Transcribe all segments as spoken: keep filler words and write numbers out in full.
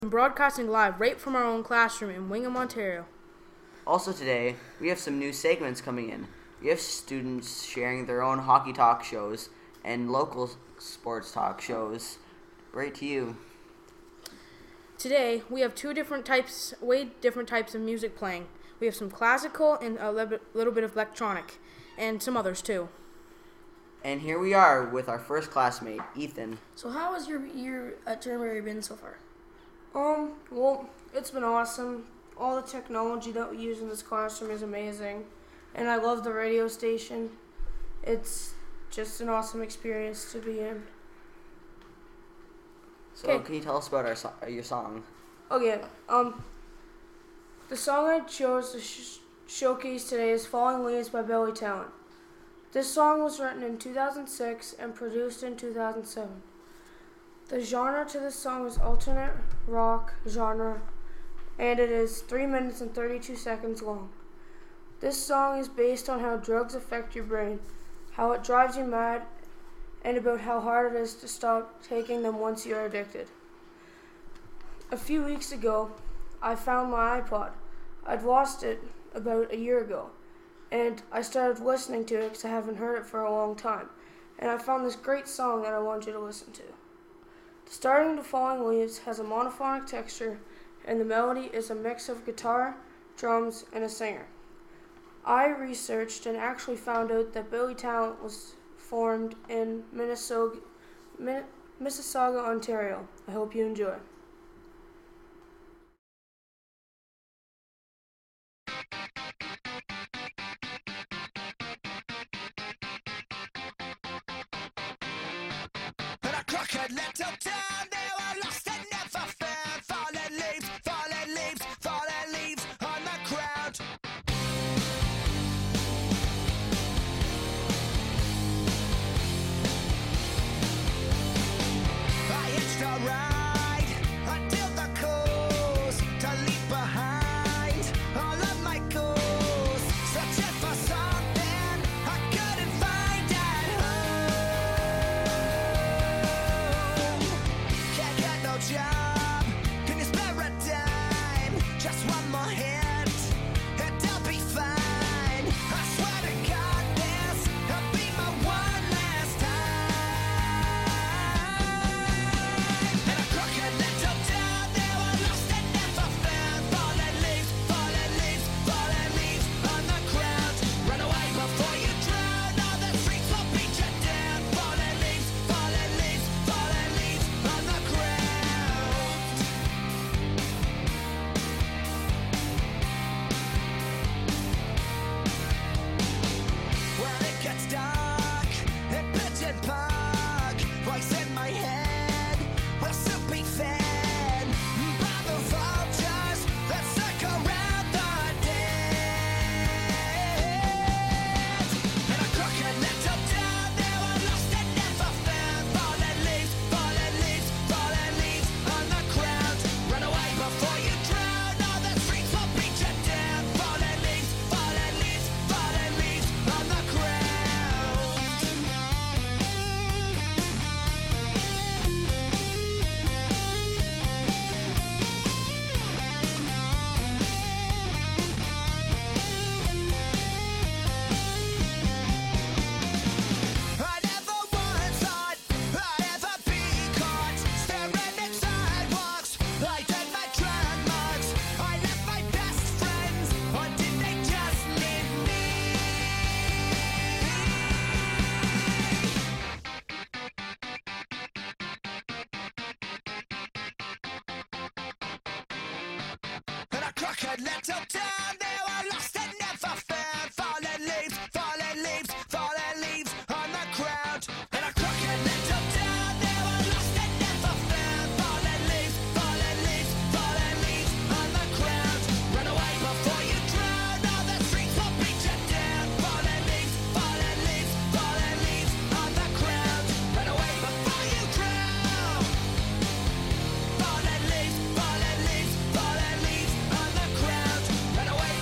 Broadcasting live right from our own classroom in Wingham, Ontario. Also today, we have some new segments coming in. We have students sharing their own hockey talk shows and local sports talk shows right to you. Today, we have two different types, way different types of music playing. We have some classical and a little bit of electronic, and some others too. And here we are with our first classmate, Ethan. So how has your year at Turnberry been so far? Um, well, it's been awesome. All the technology that we use in this classroom is amazing. And I love the radio station. It's just an awesome experience to be in. So Kay. Can you tell us about our so- your song? Okay, um, the song I chose to sh- showcase today is Falling Leaves by Billy Talent. This song was written in two thousand six and produced in two thousand seven. The genre to this song is alternate rock genre, and it is three minutes and thirty-two seconds long. This song is based on how drugs affect your brain, how it drives you mad, and about how hard it is to stop taking them once you're addicted. A few weeks ago, I found my iPod. I'd lost it about a year ago, and I started listening to it because I haven't heard it for a long time, and I found this great song that I want you to listen to. Starting to Falling Leaves has a monophonic texture, and the melody is a mix of guitar, drums, and a singer. I researched and actually found out that Billy Talent was formed in Minnesota, Min- Mississauga, Ontario. I hope you enjoy. Crooked little town, they were lost and never found. Fallen leaves, fallen leaves, fallen leaves on the ground. I hitched a ride until the coast to leave behind all of my goals. Searching for something I couldn't find at home. Can't get no job, can you spare a dime? Just one more hit, and I'll be fine. I swear to God, this'll be my one last time. In a crooked little town, they were lost and never found. Fallen leaves, fallen leaves, fallen leaves on the ground. Run away before you drown, all the streets will beat you down. Fallen leaves, fallen leaves, fallen leaves on the ground. When it gets dark and pitch and park, voice in my head will soon be fed by the vultures that circle around the dead. In a crooked little town, they were lost and never found. Fallen leaves, fallen leaves, fallen leaves on the ground. Run away before you drown, all the streets will beat you down. Fallen leaves, fallen leaves, fallen leaves on the ground. I never once thought I'd ever be caught staring at sidewalks, like dead my drug marks. I left my best friends, or did they just leave me? In a crooked little town, they were lost and never found. Fallen leaves, fallen leaves, fallen leaves on the ground. In a crooked little town, they were lost and never found. Fallen leaves, fallen leaves, fallen leaves on the ground. Run away before you drown, all the streets will beat you down. Fallen leaves, fallen leaves, fallen leaves on the ground. Run away before you drown. Fallen leaves, fallen leaves, fallen leaves on the ground. Run away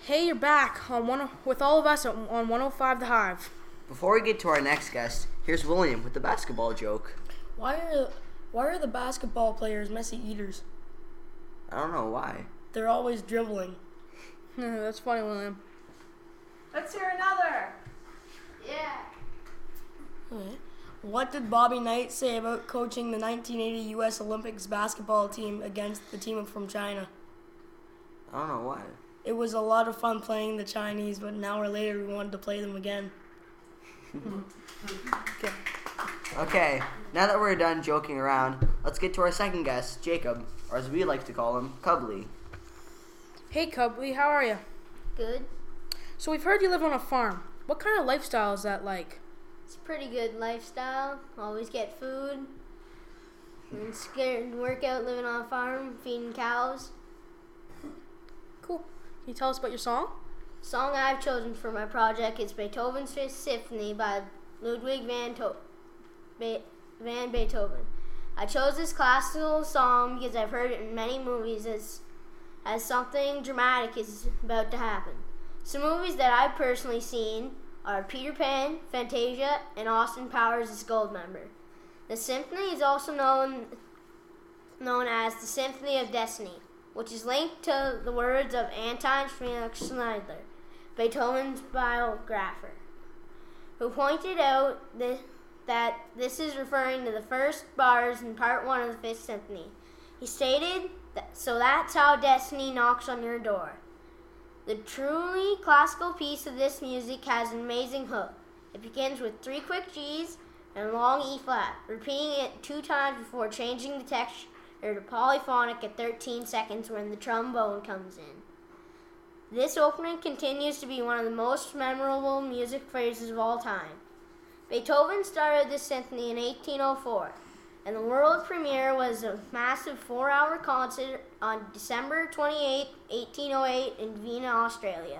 Hey, you're back on one with all of us on on one oh five The Hive. Before we get to our next guest, here's William with the basketball joke. Why are why are the basketball players messy eaters? I don't know why. They're always dribbling. That's funny, William. Let's hear another. Okay. What did Bobby Knight say about coaching the nineteen eighty U S Olympics basketball team against the team from China? I don't know why. It was a lot of fun playing the Chinese, but an hour later we wanted to play them again. Okay. Okay, now that we're done joking around, let's get to our second guest, Jacob, or as we like to call him, Cubley. Hey, Cubley, how are you? Good. So we've heard you live on a farm. What kind of lifestyle is that like? It's a pretty good lifestyle. Always get food. And scared work out living on a farm, feeding cows. Cool. Can you tell us about your song? Song I've chosen for my project is Beethoven's Fifth Symphony by Ludwig van, to- Be- van Beethoven. I chose this classical song because I've heard it in many movies as as something dramatic is about to happen. Some movies that I've personally seen are Peter Pan, Fantasia, and Austin Powers as Goldmember. The symphony is also known known as the Symphony of Destiny, which is linked to the words of Anton Felix Schindler, Beethoven's biographer, who pointed out that, that this is referring to the first bars in part one of the Fifth Symphony. He stated, that, so that's how destiny knocks on your door. The truly classical piece of this music has an amazing hook. It begins with three quick G's and a long E flat, repeating it two times before changing the texture to polyphonic at thirteen seconds when the trombone comes in. This opening continues to be one of the most memorable music phrases of all time. Beethoven started this symphony in eighteen oh four, and the world premiere was a massive four-hour concert on December twenty-eighth, eighteen oh eight in Vienna, Australia.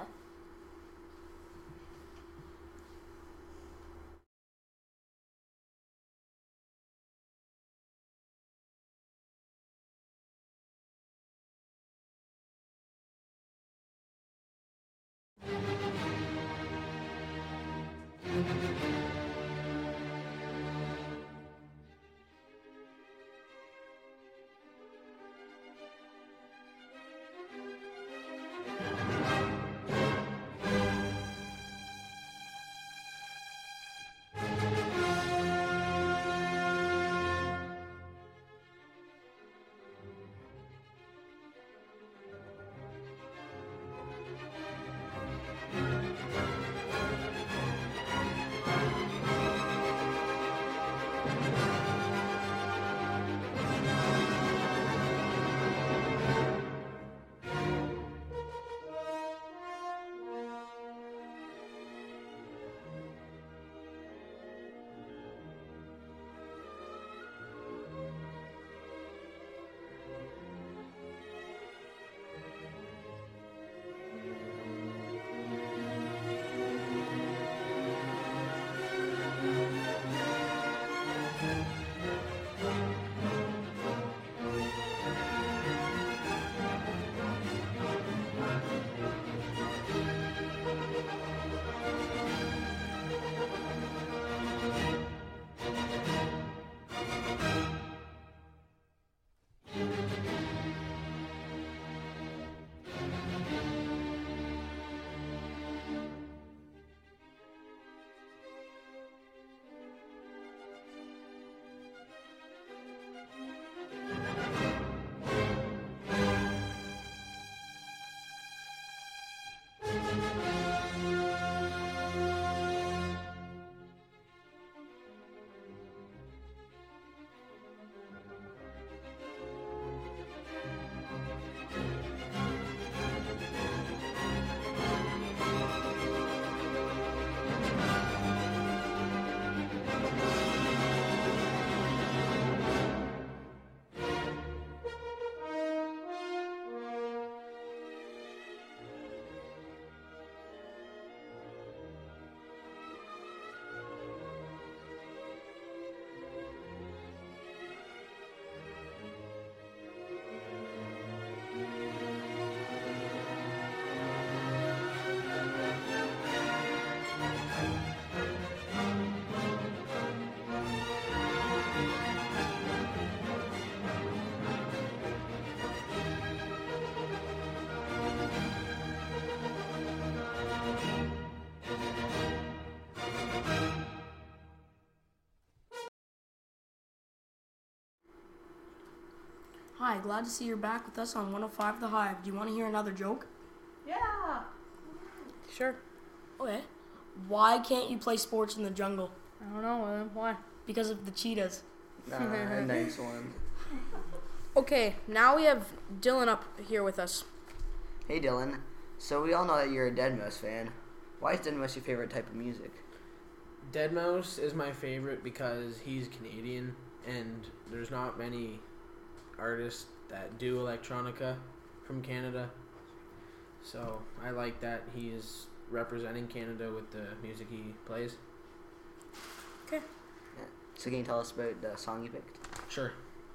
Hi, glad to see you're back with us on one oh five The Hive. Do you want to hear another joke? Yeah. Sure. Okay. Why can't you play sports in the jungle? I don't know. uh, Why? Because of the cheetahs. Nah, nice one. Okay, now we have Dylan up here with us. Hey Dylan, so we all know that you're a deadmau five fan. Why is deadmau five your favorite type of music? deadmau five is my favorite because he's Canadian and there's not many artists that do electronica from Canada. So I like that he is representing Canada with the music he plays. Okay. Yeah. So can you tell us about the song you picked? Sure.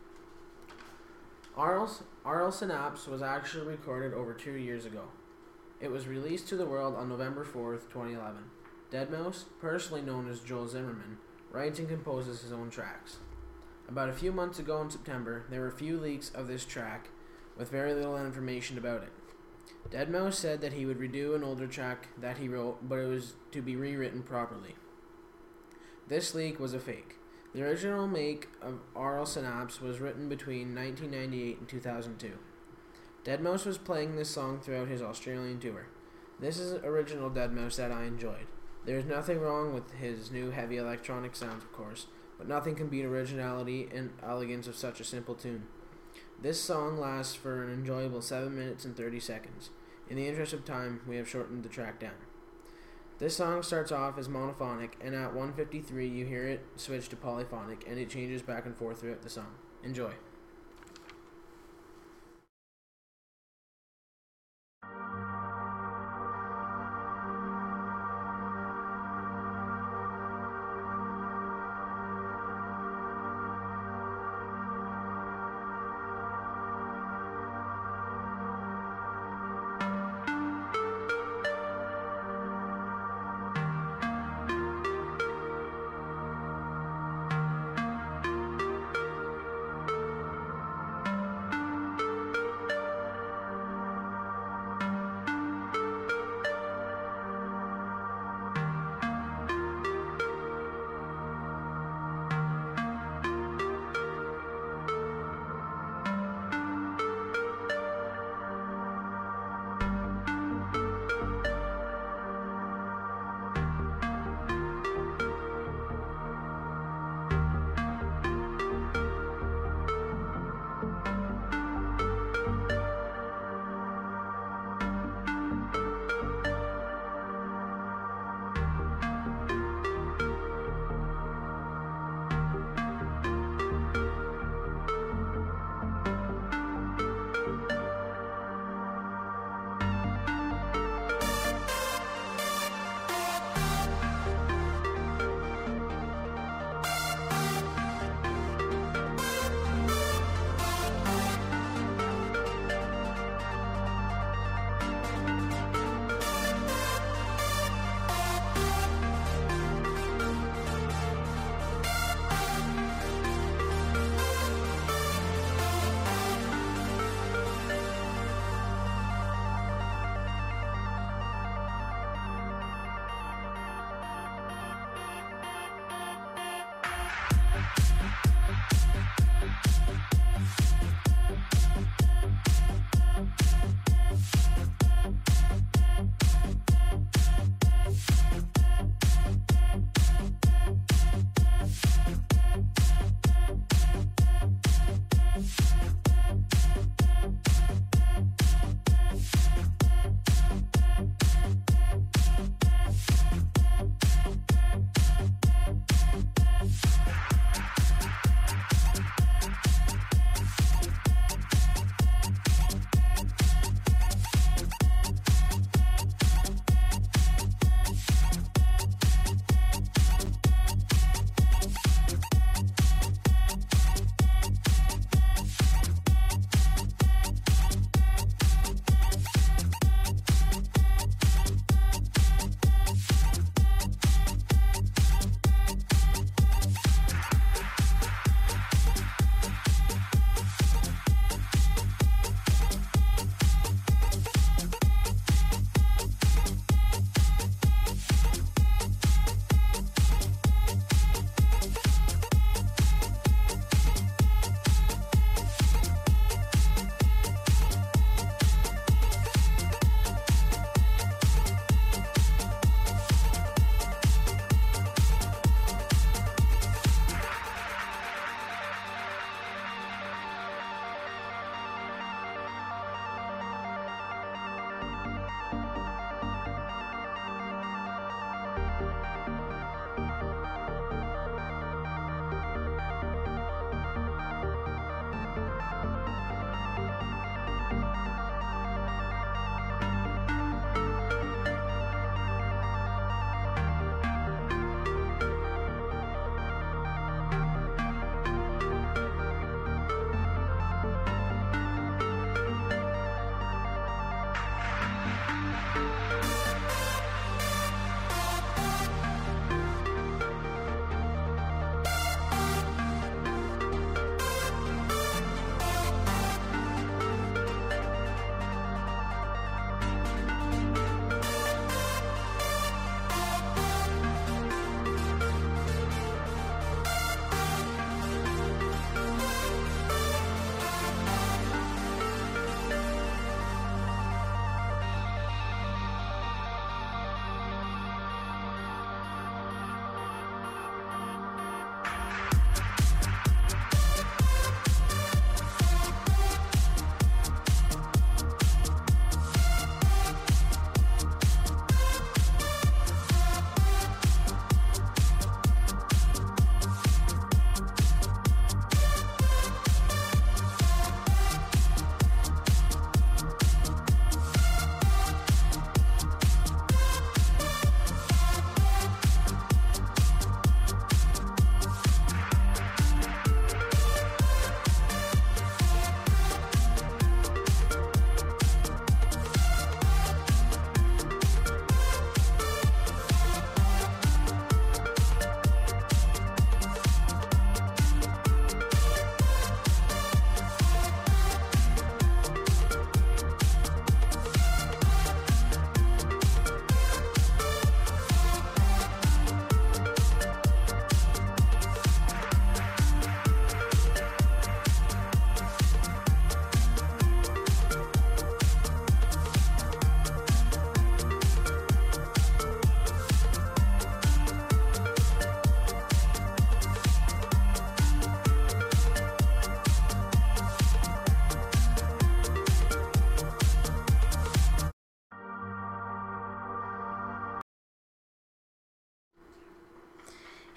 Arles, Arles Synapse was actually recorded over two years ago. It was released to the world on November fourth, twenty eleven. deadmau five, personally known as Joel Zimmerman, writes and composes his own tracks. About a few months ago in September, there were a few leaks of this track with very little information about it. deadmau five said that he would redo an older track that he wrote, but it was to be rewritten properly. This leak was a fake. The original make of Arles Synapse was written between nineteen ninety-eight and two thousand two. deadmau five was playing this song throughout his Australian tour. This is original deadmau five that I enjoyed. There is nothing wrong with his new heavy electronic sounds, of course, but nothing can beat originality and elegance of such a simple tune. This song lasts for an enjoyable seven minutes and thirty seconds. In the interest of time, we have shortened the track down. This song starts off as monophonic, and at one fifty-three you hear it switch to polyphonic, and it changes back and forth throughout the song. Enjoy.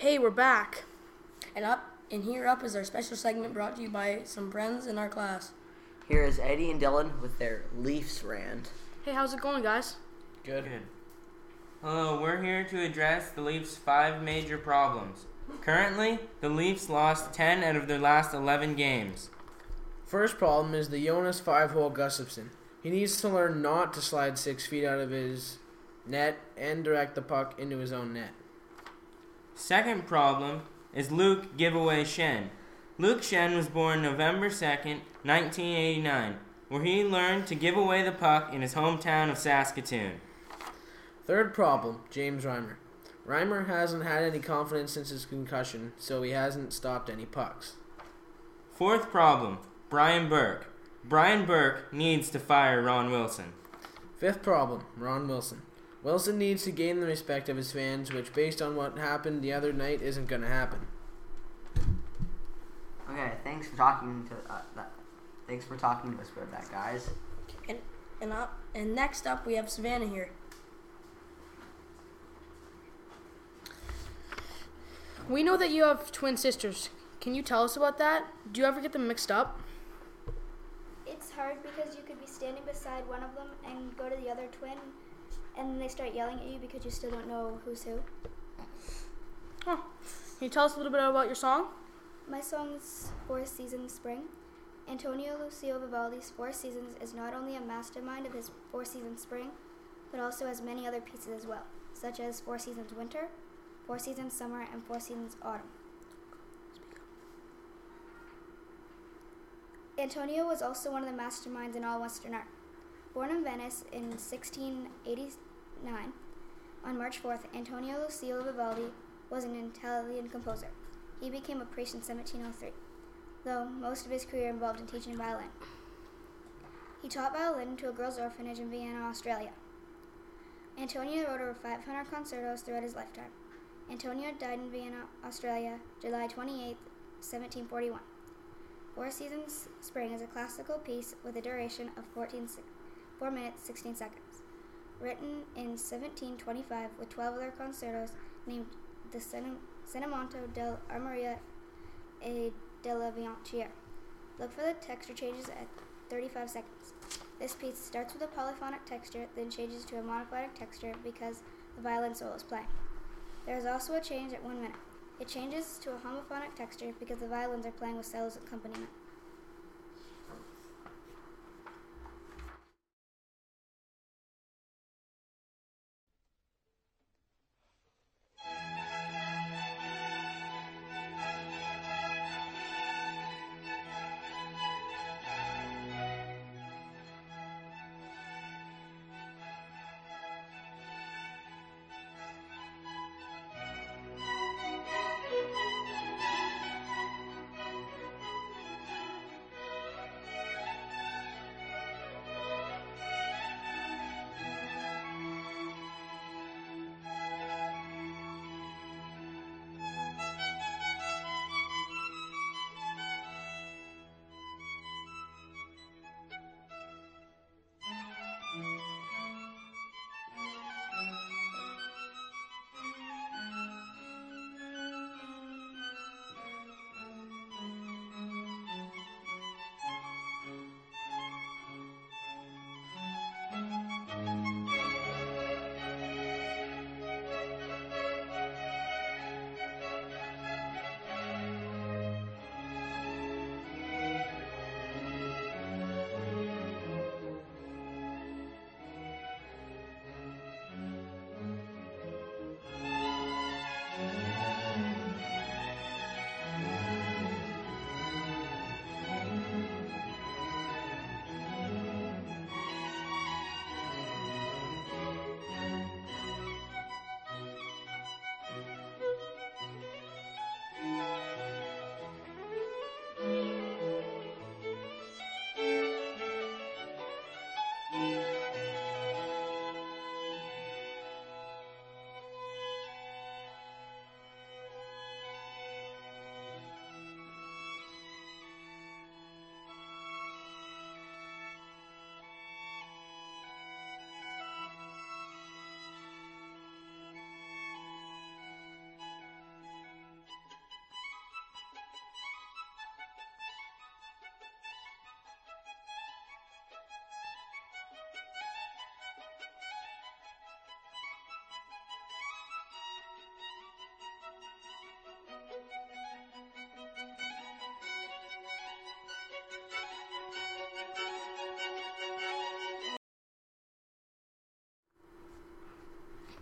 Hey, we're back. And up and here up is our special segment brought to you by some friends in our class. Here is Eddie and Dylan with their Leafs rant. Hey, how's it going, guys? Good. Good. Hello, we're here to address the Leafs' five major problems. Currently, the Leafs lost ten out of their last eleven games. First problem is the Jonas five-hole Gustafsson. He needs to learn not to slide six feet out of his net and direct the puck into his own net. Second problem is Luke Giveaway Shen. Luke Shen was born November second, nineteen eighty-nine, where he learned to give away the puck in his hometown of Saskatoon. Third problem, James Reimer. Reimer hasn't had any confidence since his concussion, so he hasn't stopped any pucks. Fourth problem, Brian Burke. Brian Burke needs to fire Ron Wilson. Fifth problem, Ron Wilson. Wilson needs to gain the respect of his fans, which, based on what happened the other night, isn't going to happen. Okay, thanks for talking to uh, that. Thanks for talking to us about that, guys. And and up and next up we have Savannah here. We know that you have twin sisters. Can you tell us about that? Do you ever get them mixed up? It's hard because you could be standing beside one of them and go to the other twin, and then they start yelling at you because you still don't know who's who. Huh. Can you tell us a little bit about your song? My song's Four Seasons Spring. Antonio Lucio Vivaldi's Four Seasons is not only a mastermind of his Four Seasons Spring, but also has many other pieces as well, such as Four Seasons Winter, Four Seasons Summer, and Four Seasons Autumn. Antonio was also one of the masterminds in all Western art. Born in Venice in sixteen eighty-nine, on March fourth, Antonio Lucio Vivaldi was an Italian composer. He became a priest in seventeen oh three, though most of his career involved in teaching violin. He taught violin to a girls' orphanage in Vienna, Australia. Antonio wrote over five hundred concertos throughout his lifetime. Antonio died in Vienna, Australia, July twenty-eighth, seventeen forty-one. Four Seasons Spring is a classical piece with a duration of fourteen, four minutes, sixteen seconds. Written in seventeen twenty-five with twelve other concertos named the Cinemonto dell'Armoria e della Bianchiera. Look for the texture changes at thirty-five seconds. This piece starts with a polyphonic texture, then changes to a monophonic texture because the violin solo is playing. There is also a change at one minute. It changes to a homophonic texture because the violins are playing with cellos accompaniment.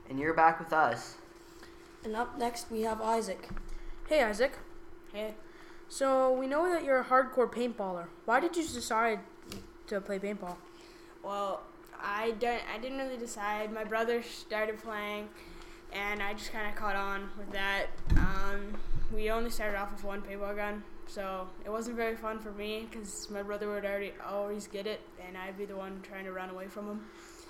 And you're back with us. And up next, we have Isaac. Hey, Isaac. Hey. So we know that you're a hardcore paintballer. Why did you decide to play paintball? Well, I don't. I didn't really decide. My brother started playing, and I just kind of caught on with that. Um, we only started off with one paintball gun, so it wasn't very fun for me because my brother would already always get it, and I'd be the one trying to run away from him.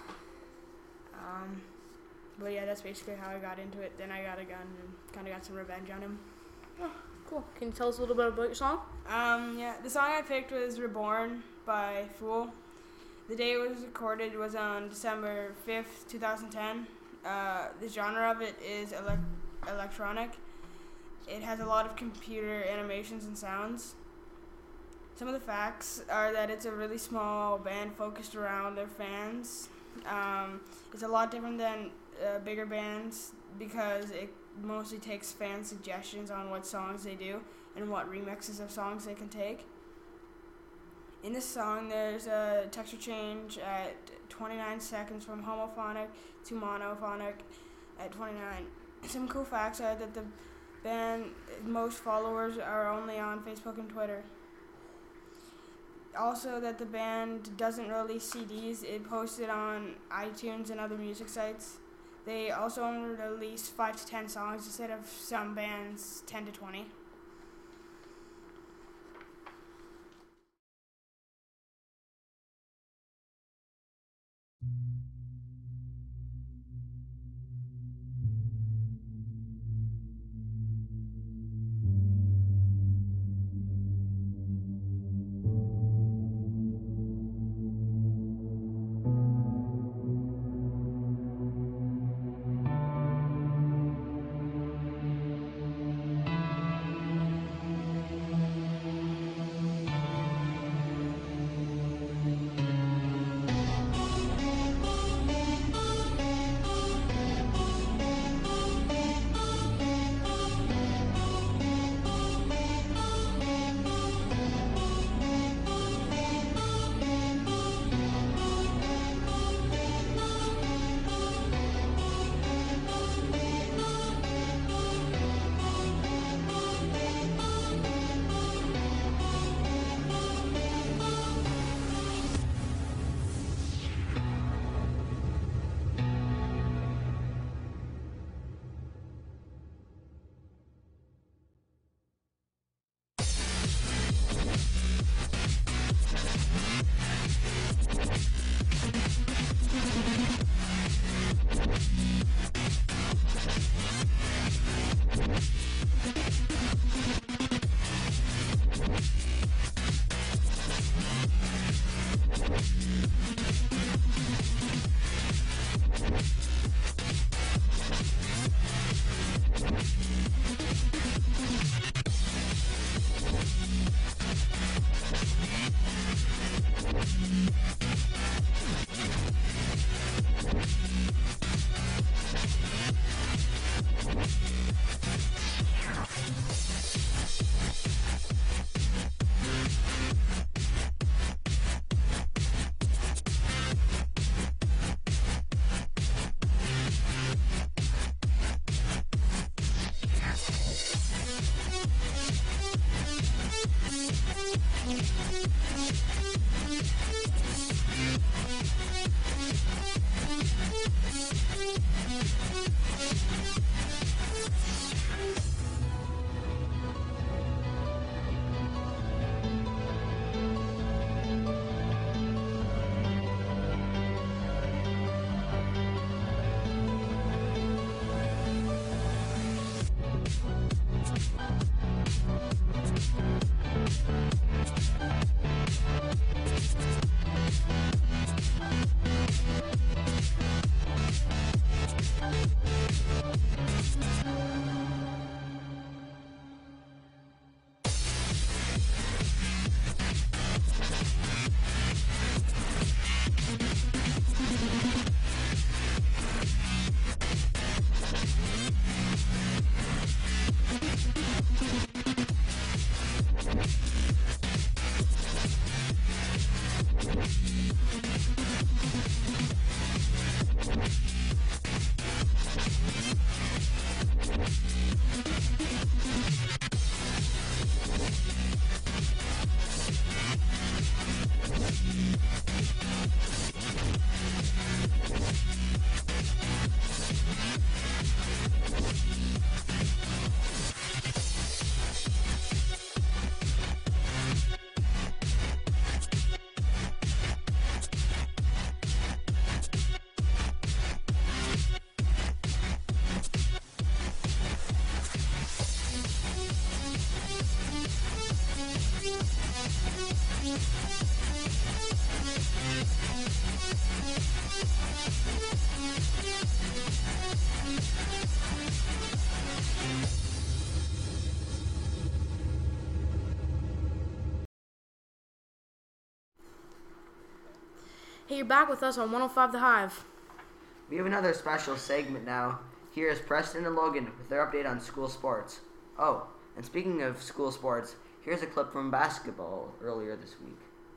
Um, but yeah, that's basically how I got into it. Then I got a gun and kind of got some revenge on him. Oh, cool. Can you tell us a little bit about your song? Um, yeah, the song I picked was Reborn by Fool. The day it was recorded was on December fifth, twenty ten. Uh, the genre of it is elec- electronic. It has a lot of computer animations and sounds. Some of the facts are that it's a really small band focused around their fans. Um, it's a lot different than uh, bigger bands because it mostly takes fan suggestions on what songs they do and what remixes of songs they can take. In this song, there's a texture change at twenty-nine seconds from homophonic to monophonic at twenty-nine. Some cool facts are that the band, most followers are only on Facebook and Twitter. Also, that the band doesn't release C Ds, it posted on iTunes and other music sites. They also only release five to ten songs instead of some bands ten to twenty. Hey, you're back with us on one oh five The Hive. We have another special segment now. Here is Preston and Logan with their update on school sports. Oh, and speaking of school sports, here's a clip from basketball earlier this week.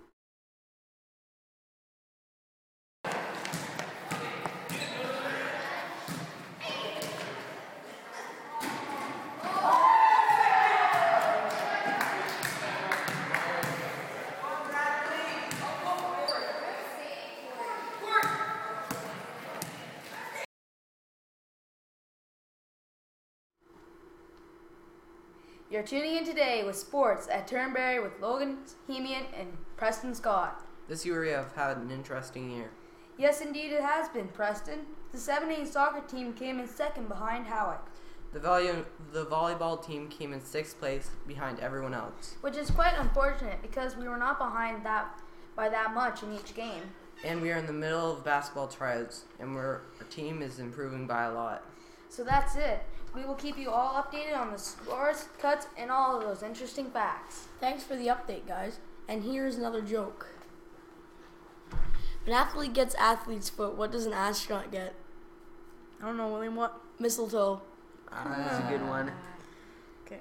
You're tuning in today with sports at Turnberry with Logan Hemian and Preston Scott. This year we have had an interesting year. Yes, indeed it has been, Preston. The seven A soccer team came in second behind Howick, The, volley- the volleyball team came in sixth place behind everyone else. which is quite unfortunate because we were not behind that by that much in each game. And we are in the middle of basketball tryouts, and we're, our team is improving by a lot. So that's it. We will keep you all updated on the scores, cuts, and all of those interesting facts. Thanks for the update, guys. And here's another joke. If an athlete gets athlete's foot, what does an astronaut get? I don't know, William, what? Mistletoe. Ah, that's a good one. Okay.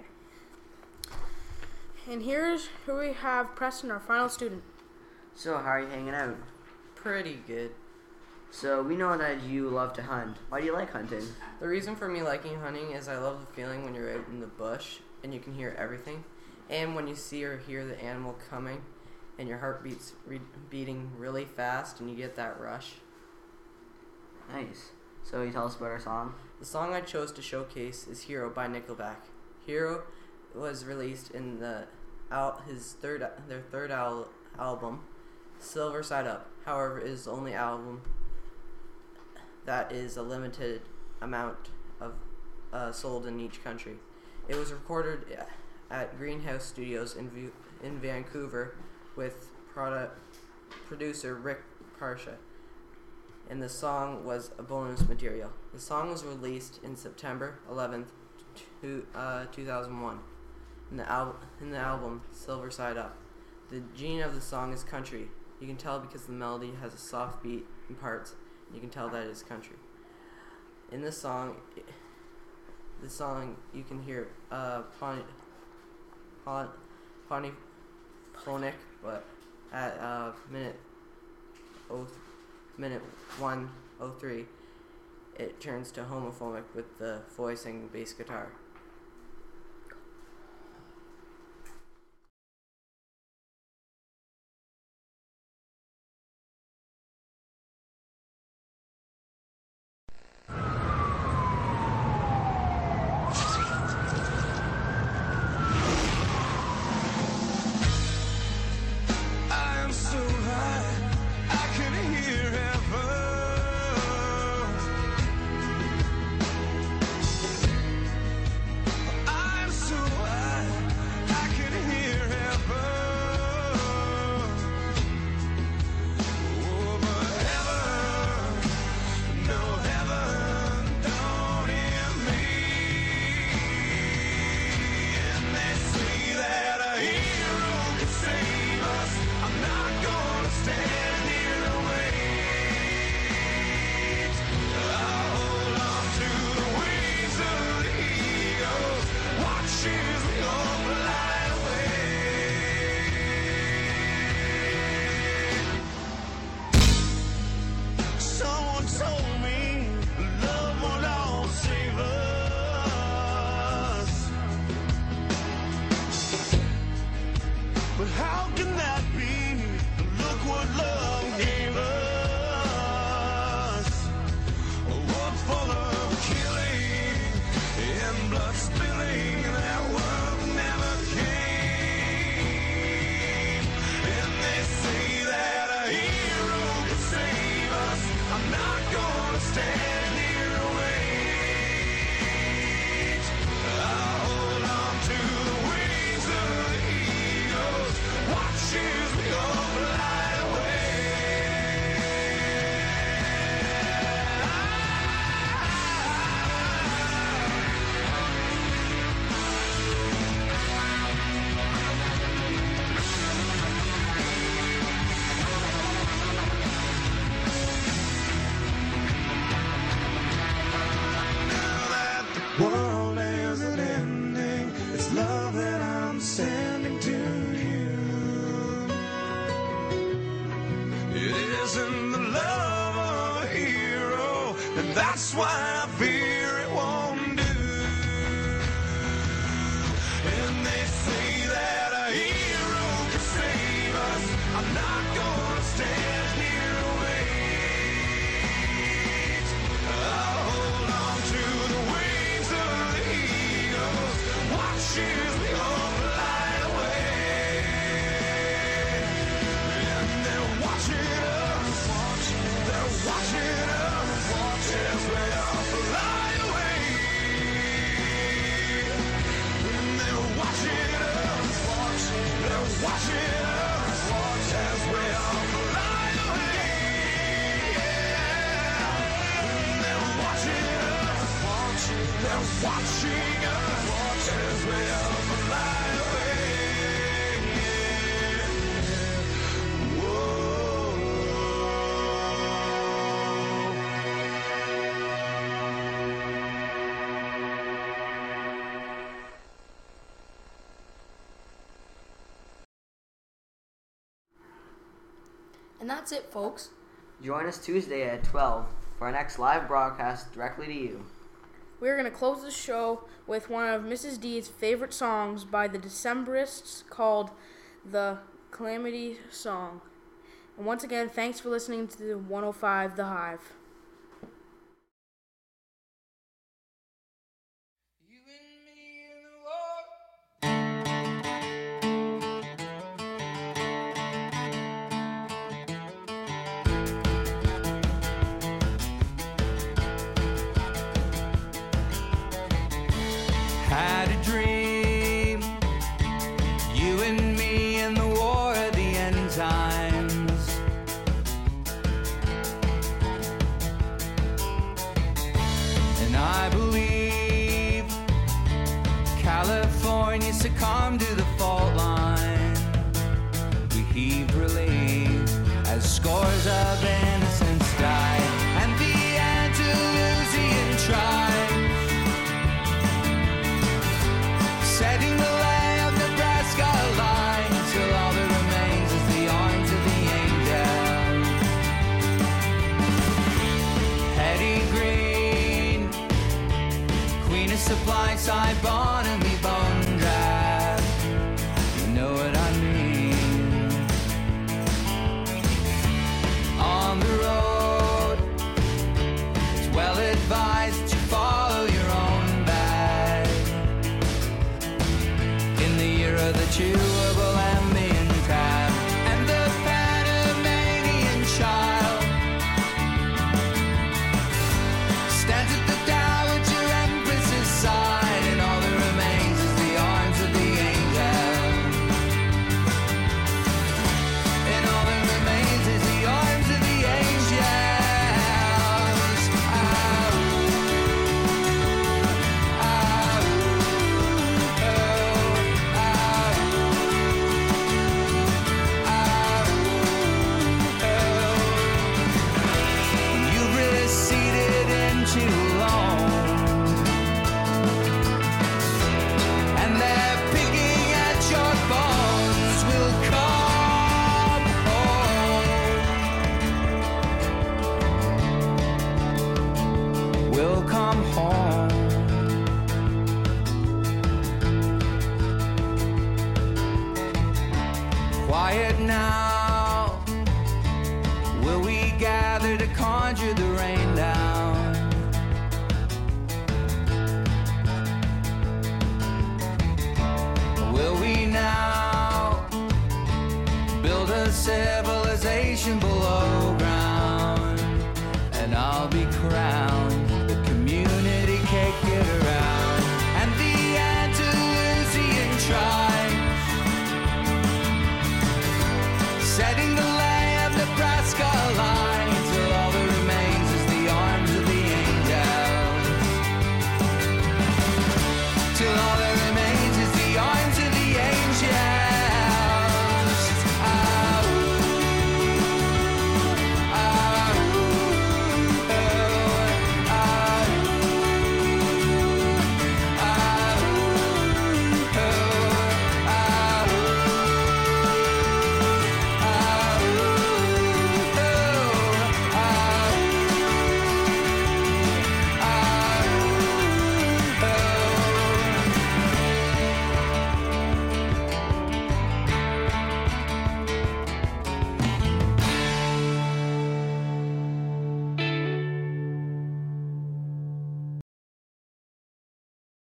And here's who we have, Preston, our final student. So, how are you hanging out? Pretty good. So, we know that you love to hunt. Why do you like hunting? The reason for me liking hunting is I love the feeling when you're out in the bush and you can hear everything. And when you see or hear the animal coming and your heart beats re- beating really fast and you get that rush. Nice. So, you tell us about our song? The song I chose to showcase is Hero by Nickelback. Hero was released in the al- his third their third al- album, Silver Side Up. However, it is the only album that is a limited amount of uh, sold in each country. It was recorded at Greenhouse Studios in v- in Vancouver with product producer Rick Parsha, and the song was a bonus material. The song was released in September eleventh, two, uh, two thousand one, in the, al- in the album Silver Side Up. The gene of the song is country. You can tell because the melody has a soft beat in parts. You can tell that it is country. In this song, the song you can hear uh, pon- pon- polyphonic, but at uh, minute oh, minute one oh three, it turns to homophonic with the voice and bass guitar. I am so high, I can hear heaven. and that's why I fear it won't do. And they say that a hero can save us. I'm not gonna stand here and wait. I'll hold on to the wings of the eagles, watch as we all fly away. And they're watching us, they're watching us, as we all fly away. And they're watching us, they're watching us, as we all fly away. And they're watching us, they're watching us, as we all fly away. And that's it, folks. Join us Tuesday at twelve for our next live broadcast directly to you. We're going to close the show with one of Missus D's favorite songs by the Decemberists called The Calamity Song. And once again, thanks for listening to one oh five The Hive. Had a dream, you and me in the war of the end times. And I believe California succumbed to the fault line. We heaved relief as scores of innocents died, and the Andalusian tribes setting the lay of Nebraska line till all that remains is the arms of the angel. Hetty Green, Queen of Supply Side, Barnaby Bone Drive. You know what I mean. On the road, it's well advised that you follow your own bag. In the year of the chewable Ambian crab and the Panamanian child stands at the Dowager Empress's side, and all that remains is the arms of the angel. And all that remains is the arms of the angels. Ah, ah, you've receded into alone, and they're picking at your bones. Will come home. Will come home. Quiet now. Will we gather to conjure the rain down? Will we now build a civilization below ground?